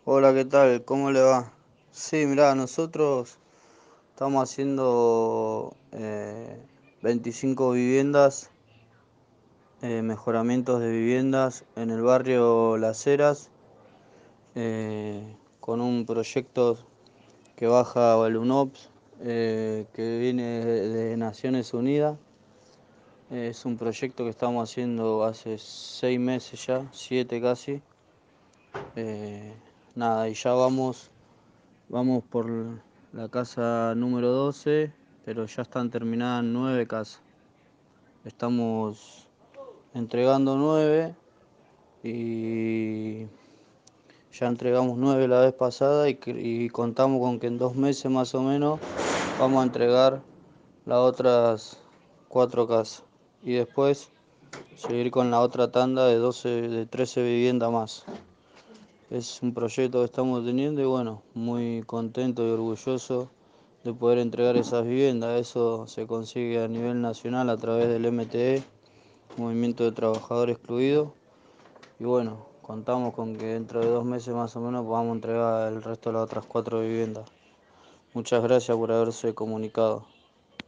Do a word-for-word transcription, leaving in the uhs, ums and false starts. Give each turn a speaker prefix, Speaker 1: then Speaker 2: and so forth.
Speaker 1: Hola, ¿qué tal? ¿Cómo le va? Sí, mirá, nosotros estamos haciendo eh, veinticinco viviendas, eh, mejoramientos de viviendas en el barrio Las Heras, eh, con un proyecto que baja Balunops, eh, que viene de, de Naciones Unidas. Eh, es un proyecto que estamos haciendo hace seis meses ya, siete casi. Eh, Nada, y ya vamos Vamos por la casa número doce, pero ya están terminadas nueve casas. Estamos entregando nueve y ya entregamos nueve la vez pasada y, y contamos con que en dos meses más o menos vamos a entregar las otras cuatro casas. Y después seguir con la otra tanda de doce, de trece viviendas más. Es un proyecto que estamos teniendo y bueno, muy contento y orgulloso de poder entregar esas viviendas. Eso se consigue a nivel nacional a través del M T E, Movimiento de Trabajadores Excluidos. Y bueno, contamos con que dentro de dos meses más o menos podamos entregar el resto de las otras cuatro viviendas. Muchas gracias por haberse comunicado.